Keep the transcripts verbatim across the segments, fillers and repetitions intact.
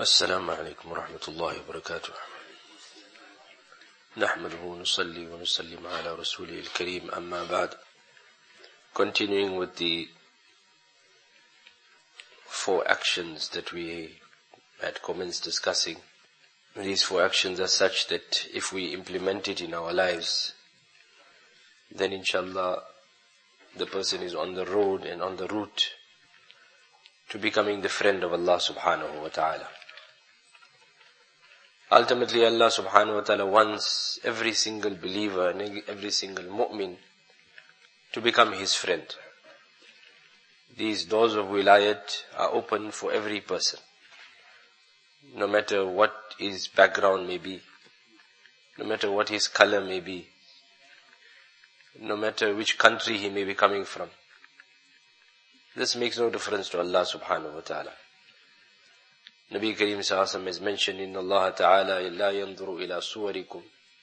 السلام عليكم ورحمة الله وبركاته نحمده ونصلي ونسلم على رسوله الكريم أما بعد. Continuing with the four actions that we had commenced discussing. These four actions are such that if we implement it in our lives, then inshallah the person is on the road and on the route to becoming the friend of Allah subhanahu wa ta'ala. Ultimately, Allah subhanahu wa ta'ala wants every single believer and every single mu'min to become His friend. These doors of wilayat are open for every person, no matter what his background may be, no matter what his color may be, no matter which country he may be coming from. This makes no difference to Allah subhanahu wa ta'ala. Nabi Kareem sallallahu alaihi wasallam has mentioned, Inna Allah ta'ala la yanzuru ila suwarikum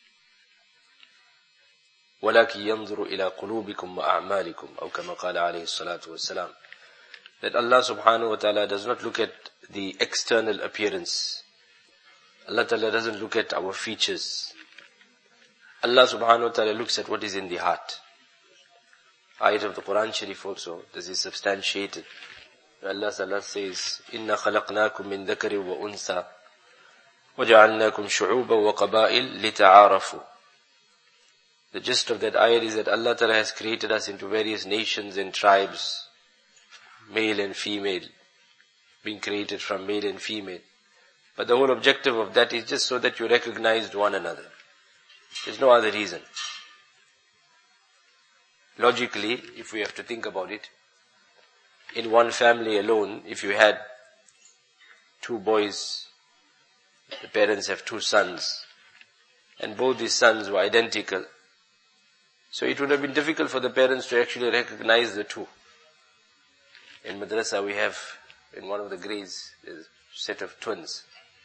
walaki yanzuru ila qulubikum wa a'malikum, aw kama qala alayhi salatu wassalam. That Allah subhanahu wa ta'ala does not look at the external appearance. Allah ta'ala doesn't look at our features. Allah subhanahu wa ta'ala looks at what is in the heart. Ayat of the Quran Sharif also, this is substantiated. Allah Ta'ala says, إِنَّا خَلَقْنَاكُم مِّن ذَكَرٍ وَأُنثَى وَجَعَلْنَاكُمْ شُعُوبًا وَقَبَائِلَ لِتَعَارَفُوا. The gist of that ayat is that Allah Ta'ala has created us into various nations and tribes, male and female, being created from male and female. But the whole objective of that is just so that you recognized one another. There's no other reason. Logically, if we have to think about it, in one family alone, if you had two boys, the parents have two sons, and both these sons were identical, so it would have been difficult for the parents to actually recognize the two. In madrasa we have, in one of the grades, there's a set of twins.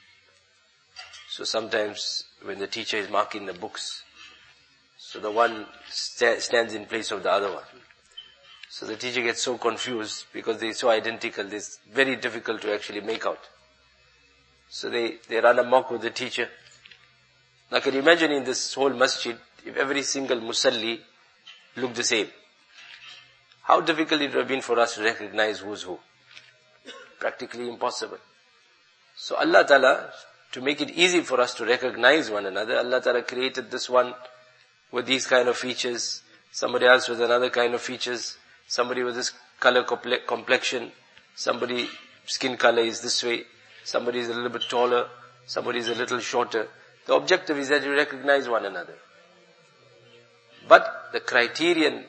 So sometimes when the teacher is marking the books, so the one sta- stands in place of the other one. So the teacher gets so confused because they're so identical, it's very difficult to actually make out. So they, they run amok with the teacher. Now can you imagine in this whole masjid, if every single musalli looked the same? How difficult it would have been for us to recognize who's who? Practically impossible. So Allah Ta'ala, to make it easy for us to recognize one another, Allah Ta'ala created this one with these kind of features, somebody else with another kind of features, somebody with this color complexion, somebody skin color is this way, somebody is a little bit taller, somebody is a little shorter. The objective is that you recognize one another. But the criterion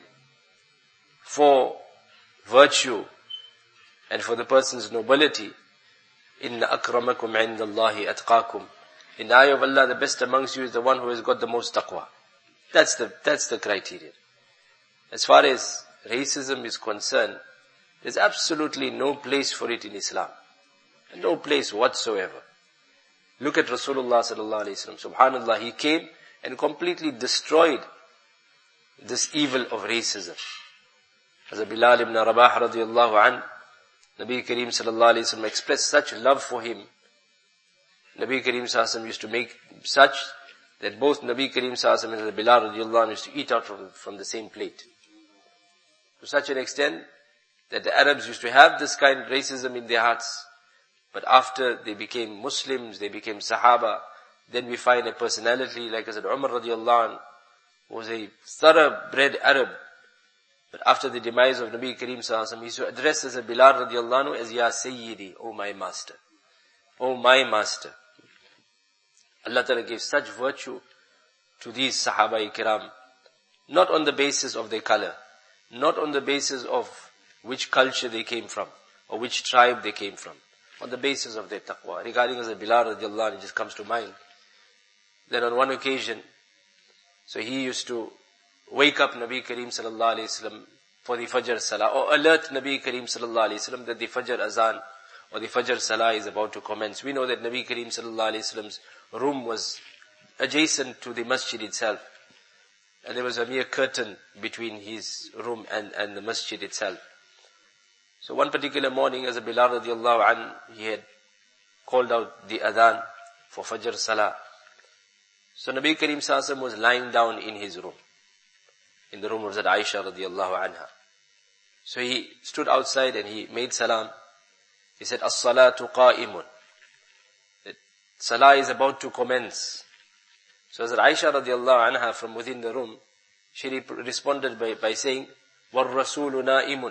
for virtue and for the person's nobility, Inna akramakum indallahi atqakum. In the eye of Allah, the best amongst you is the one who has got the most taqwa. That's the, that's the criterion. As far as racism is concerned, there's absolutely no place for it in Islam. No place whatsoever. Look at Rasulullah sallallahu alayhi wa sallam. Subhanallah, he came and completely destroyed this evil of racism. As a Bilal ibn Rabah radiyallahu an, Nabi Kareem sallallahu alayhi wa sallam expressed such love for him. Nabi Kareem sallallahu alayhi wa sallam used to make such that both Nabi Kareem sallallahu alayhi wa sallam and Bilal radiyallahu an used to eat out from, from the same plate. To such an extent that the Arabs used to have this kind of racism in their hearts. But after they became Muslims, they became Sahaba, then we find a personality like I said, Umar radiallahu anh, was a thoroughbred Arab. But after the demise of Nabi Kareem sallallahu alaihi wasallam, he used to address as a Bilal radiallahu anh as Ya Sayyidi, O my master. O my master. Allah Ta'ala gave such virtue to these Sahaba Kiram, not on the basis of their color, not on the basis of which culture they came from, or which tribe they came from, on the basis of their taqwa. Regarding as a Bilal radiallahu anh, it just comes to mind, that on one occasion, so he used to wake up Nabi Kareem sallallahu alayhi wa sallam for the Fajr Salah, or alert Nabi Kareem sallallahu alayhi wa sallam that the Fajr Azan, or the Fajr Salah is about to commence. We know that Nabi Kareem sallallahu alayhi wa sallam's room was adjacent to the masjid itself. And there was a mere curtain between his room and, and the masjid itself. So one particular morning, as a Bilal radiallahu anh, he had called out the adhan for Fajr Salah. So Nabi Kareem Sallallahu Alaihi Wasallam was lying down in his room, in the room of Hazrat Aisha radiallahu anha. So he stood outside and he made salam. He said, As-salatu qa'imun. Salah is about to commence. So Hazrat Aisha radiallahu anha from within the room, she responded by, by saying, وَالرَّسُولُ نَائِمٌ.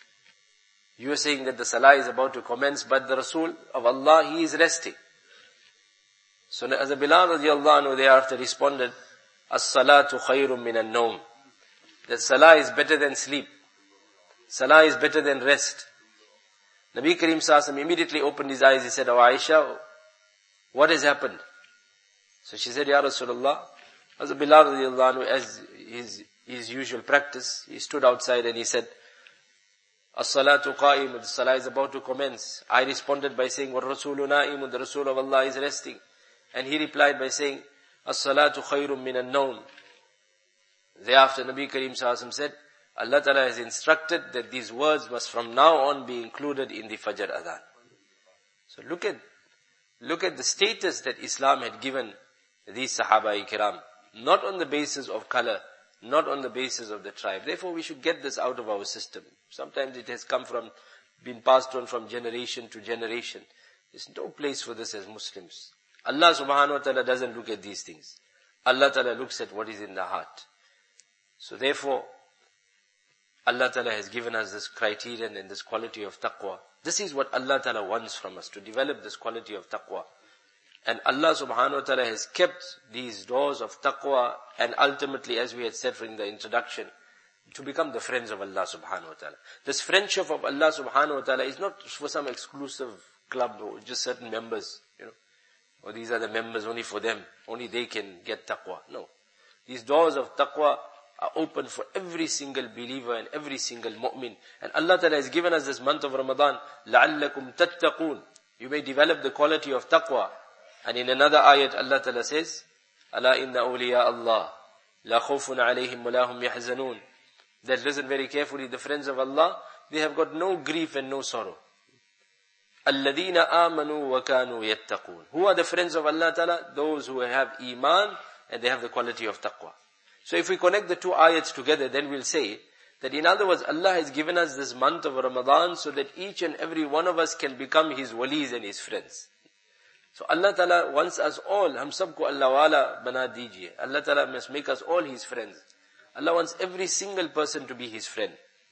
You are saying that the salah is about to commence, but the Rasul of Allah, he is resting. So as Bilal radiallahu anhu thereafter responded, As-salatu khayrun min an-nawm. That salah is better than sleep. Salah is better than rest. Nabi Kareem Sallallahu Alaihi Wasallam immediately opened his eyes. He said, Oh Aisha, what has happened? So she said, Ya Rasulullah, as Bilal radiallahu anhu, as his, his usual practice, he stood outside and he said, As-salatu qa'imun, the salah is about to commence. I responded by saying, Wa Rasulu na'imun, the Rasul of Allah is resting. And he replied by saying, As-salatu khayrun min an-nawm. Thereafter Nabi Kareem Sallallahu Alaihi Wasallam said, Allah Ta'ala has instructed that these words must from now on be included in the Fajr Adhan. So look at, look at the status that Islam had given these Sahaba-i-Kiram. Not on the basis of color, not on the basis of the tribe. Therefore we should get this out of our system. Sometimes it has come from, been passed on from generation to generation. There's no place for this as Muslims. Allah subhanahu wa ta'ala doesn't look at these things. Allah Ta'ala looks at what is in the heart. So therefore, Allah Ta'ala has given us this criterion and this quality of taqwa. This is what Allah Ta'ala wants from us, to develop this quality of taqwa. And Allah subhanahu wa ta'ala has kept these doors of taqwa and ultimately, as we had said in the introduction, to become the friends of Allah subhanahu wa ta'ala. This friendship of Allah subhanahu wa ta'ala is not for some exclusive club or just certain members, you know. Or these are the members only for them. Only they can get taqwa. No. These doors of taqwa are open for every single believer and every single mu'min. And Allah Ta'ala has given us this month of Ramadan, لَعَلَّكُمْ تَتَّقُونَ. You may develop the quality of taqwa. And in another ayat, Allah Ta'ala says, أَلَا إِنَّ أَوْلِيَاءَ اللَّهِ لَا خَوْفٌ عَلَيْهِمْ وَلَا هُمْ يَحْزَنُونَ. That listen very carefully, the friends of Allah, they have got no grief and no sorrow. الَّذِينَ آمَنُوا وَكَانُوا يَتَّقُونَ. Who are the friends of Allah Ta'ala? Those who have iman and they have the quality of taqwa. So if we connect the two ayats together, then we'll say that in other words, Allah has given us this month of Ramadan so that each and every one of us can become His walis and His friends. So Allah Ta'ala wants us all, hum sabko Allah wala bana dijiye. Allah Ta'ala must make us all His friends. Allah wants every single person to be His friend.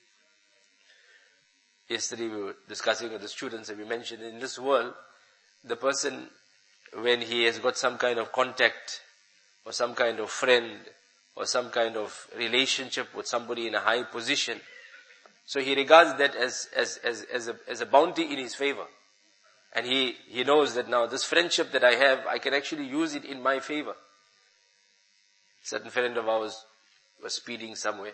Yesterday we were discussing with the students and we mentioned in this world, the person, when he has got some kind of contact or some kind of friend, or some kind of relationship with somebody in a high position, so he regards that as, as, as, as a, as a bounty in his favor. And he, he knows that now this friendship that I have, I can actually use it in my favor. A certain friend of ours was speeding somewhere.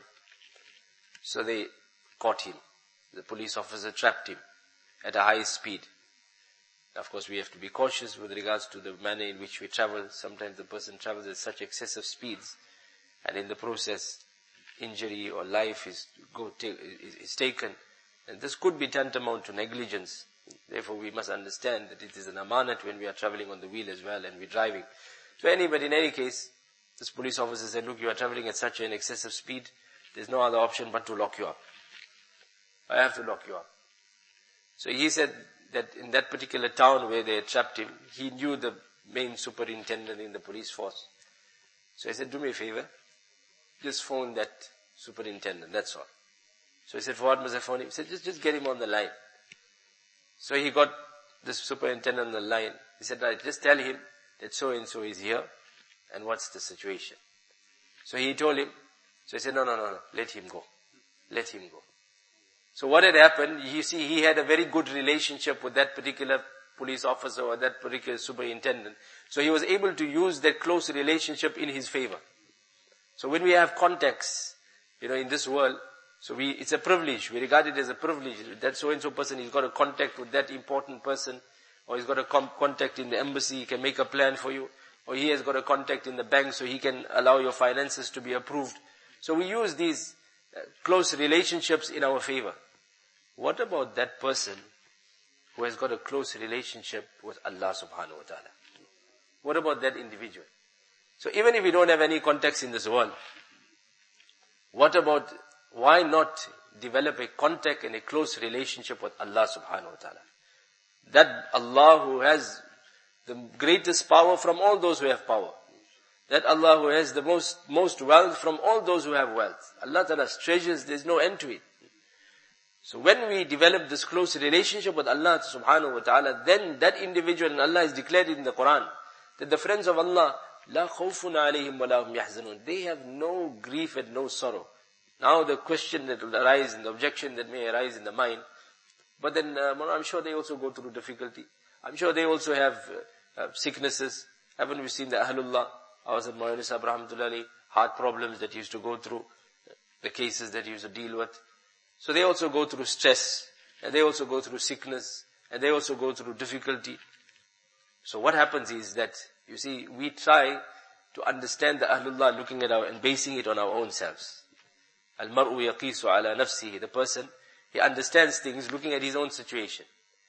So they caught him. The police officer trapped him at a high speed. Of course we have to be cautious with regards to the manner in which we travel. Sometimes the person travels at such excessive speeds, and in the process, injury or life is, go take, is, is taken. And this could be tantamount to negligence. Therefore we must understand that it is an amanat when we are traveling on the wheel as well and we're driving. So anybody, in any case, this police officer said, look, you are traveling at such an excessive speed, there's no other option but to lock you up. I have to lock you up. So he said that in that particular town where they had trapped him, he knew the main superintendent in the police force. So he said, do me a favor, just phone that superintendent, that's all. So he said, for what must I phone him? He said, just, just get him on the line. So he got this superintendent on the line. He said, right, just tell him that so and so is here, and what's the situation. So he told him, so he said, no, no, no, no, let him go. Let him go. So what had happened, you see, he had a very good relationship with that particular police officer or that particular superintendent. So he was able to use that close relationship in his favor. So when we have contacts, you know, in this world, so we, it's a privilege. We regard it as a privilege. That so-and-so person, he's got a contact with that important person, or he's got a com- contact in the embassy, he can make a plan for you, or he has got a contact in the bank so he can allow your finances to be approved. So we use these uh, close relationships in our favor. What about that person who has got a close relationship with Allah subhanahu wa ta'ala. What about that individual? So even if we don't have any contacts in this world, what about, why not develop a contact and a close relationship with Allah subhanahu wa ta'ala? That Allah who has the greatest power from all those who have power. That Allah who has the most, most wealth from all those who have wealth. Allah Ta'ala's treasures, there's no end to it. So when we develop this close relationship with Allah subhanahu wa ta'ala, then that individual, and Allah has declared it in the Quran, that the friends of Allah, لا خوف عليهم ولا هم يحزنون. They have no grief and no sorrow. Now the question that will arise and the objection that may arise in the mind, but then uh, I'm sure they also go through difficulty. I'm sure they also have uh, uh, sicknesses. Haven't we seen the Ahlullah? I was at Maulana Sahib Rahmatullahi, heart problems that he used to go through, the cases that he used to deal with. So they also go through stress, and they also go through sickness, and they also go through difficulty. So what happens is that, you see, we try to understand the Ahlullah looking at our, and basing it on our own selves. Al-mar'u yaqisu ala nafsihi. The person, he understands things looking at his own situation.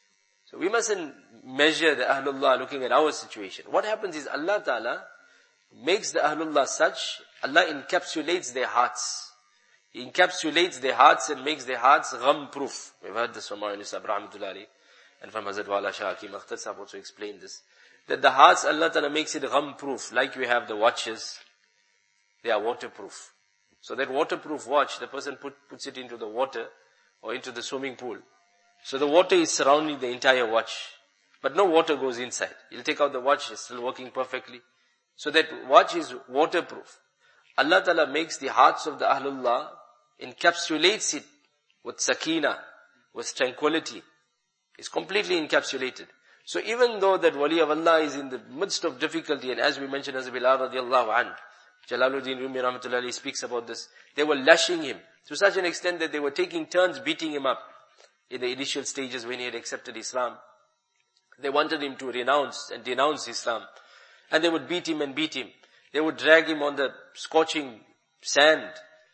So we mustn't measure the Ahlullah looking at our situation. What happens is Allah Ta'ala makes the Ahlullah such, Allah encapsulates their hearts. He encapsulates their hearts and makes their hearts gham-proof. We've heard this from Maulana Sahib Rahmatullahi, and from Hazrat Wala Shah Hakim Akhtar Sahib also explained this. That the hearts, Allah Ta'ala makes it gham-proof. Like we have the watches, they are waterproof. So that waterproof watch, the person put, puts it into the water, or into the swimming pool. So the water is surrounding the entire watch. But no water goes inside. You'll take out the watch, it's still working perfectly. So that watch is waterproof. Allah Ta'ala makes the hearts of the Ahlullah, encapsulates it with sakina, with tranquility. It's completely encapsulated. So even though that wali of Allah is in the midst of difficulty, and as we mentioned, as Bilal radiallahu anhu, Jalaluddin Rumi rahmatullahi speaks about this, they were lashing him to such an extent that they were taking turns beating him up in the initial stages when he had accepted Islam. They wanted him to renounce and denounce Islam. And they would beat him and beat him. They would drag him on the scorching sand.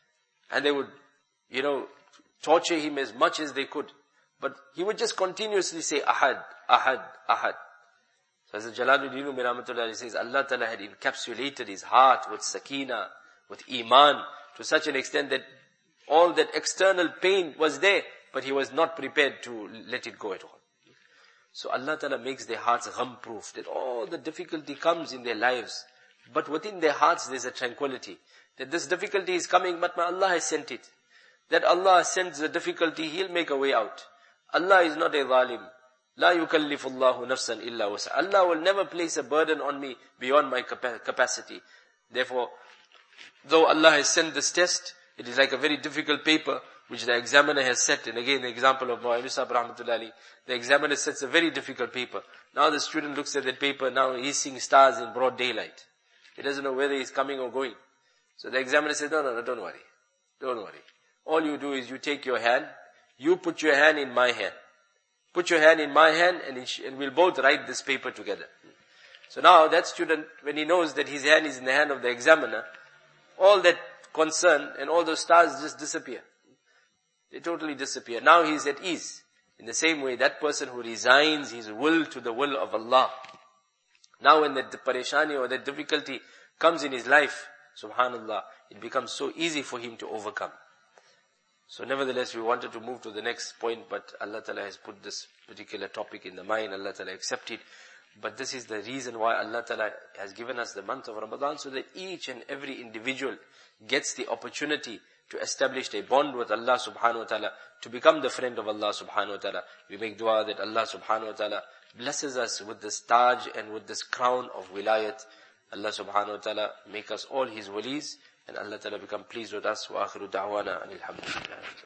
And they would, you know, torture him as much as they could. But he would just continuously say, Ahad, Ahad, Ahad. So as Jalaluddin Rumi rahmatullahi says, Allah Ta'ala had encapsulated his heart with sakina, with iman, to such an extent that all that external pain was there, but he was not prepared to let it go at all. So Allah Ta'ala makes their hearts gham-proof, that all the difficulty comes in their lives, but within their hearts there's a tranquility, that this difficulty is coming, but my Allah has sent it. That Allah sends the difficulty, He'll make a way out. Allah is not a zalim. La yukallifu Allahu nafsan illa wasa. Allah will never place a burden on me beyond my capacity. Therefore, though Allah has sent this test, it is like a very difficult paper which the examiner has set. And again, the example of Maulana Sahib Rahmatullahi, the examiner sets a very difficult paper. Now the student looks at that paper, now he's seeing stars in broad daylight. He doesn't know whether he's coming or going. So the examiner says, no, no, no, don't worry. Don't worry. All you do is you take your hand, you put your hand in my hand. Put your hand in my hand and, it, and we'll both write this paper together. So now that student, when he knows that his hand is in the hand of the examiner, all that concern and all those stars just disappear. They totally disappear. Now he is at ease. In the same way, that person who resigns his will to the will of Allah, now when that pareshani or that difficulty comes in his life, subhanallah, it becomes so easy for him to overcome. So nevertheless, we wanted to move to the next point, but Allah Ta'ala has put this particular topic in the mind, Allah Ta'ala accepted. But this is the reason why Allah Ta'ala has given us the month of Ramadan, so that each and every individual gets the opportunity to establish a bond with Allah subhanahu wa ta'ala, to become the friend of Allah subhanahu wa ta'ala. We make dua that Allah subhanahu wa ta'ala blesses us with this taj and with this crown of wilayat. Allah subhanahu wa ta'ala make us all His walis, and Allah Ta'ala become pleased with us. Wa akhiru da'wana anil hamdulillah.